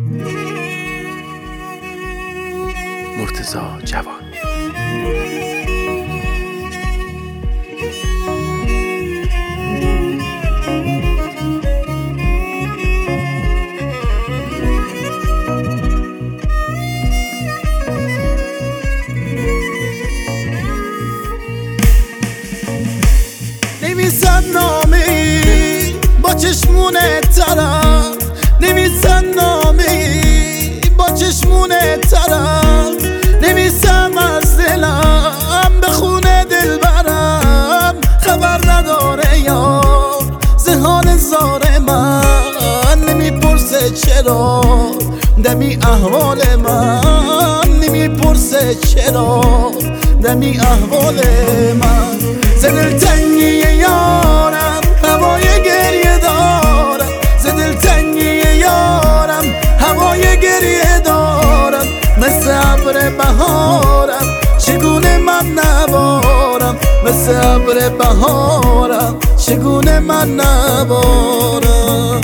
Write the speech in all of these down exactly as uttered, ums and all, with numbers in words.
مرتضی جوان. نویسم نامی با چشمون طرف، نویسم نامی با چشمون طرف، نویسم از دلم به خونه دلبرم، خبر نداره یا زهان زار من، نمیپرسه چرا دمی احوال من، نمیپرسه چرا دمی احوال من. ز دلتنگی یارم هوای گریه دارم، ز دلتنگی یارم هوای گریه دارم، مثل ابر بهارم چگونه من نبارم، مثل ابر بهارم چگونه من نبارم.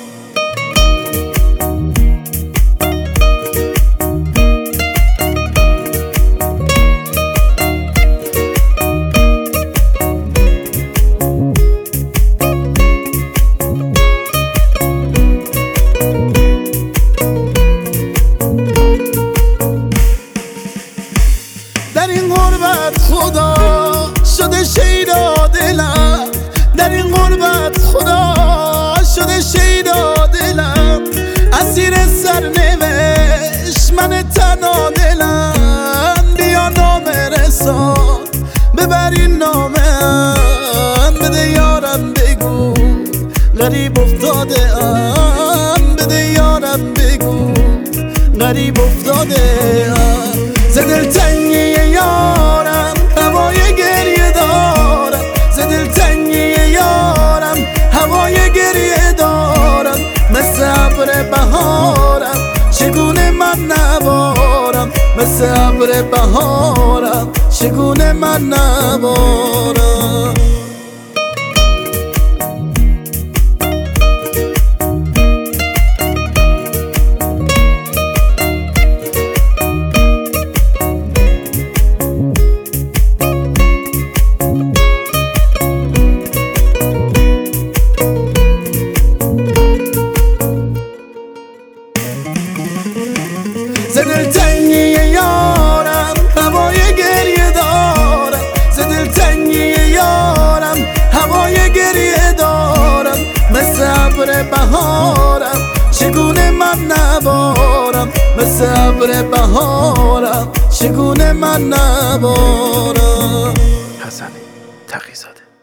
در این غربت خدا شده شیدا دلم، در این غربت خدا شده شیدا دلم، اسیر سرنوشت من تنها دلم، بیا نامه رسان ببر این نامه، بده یارم بگو غریب افتاده ام، بده یارم بگو غریب افتاده ام. ز دلتنگی یارم هوای گریه دارم، ز دلتنگی یارم هوای گریه دارم، مثل ابر بهارم چگونه من نبارم، مثل ابر بهارم چگونه من نبارم. ز دلتنگی یارم هوای گریه دارم، ز دلتنگی یارم هوای گریه دارم، مثل ابر بهارم چگونه من نبارم، مثل ابر بهارم چگونه من نبارم. حسن تقی‌زاده.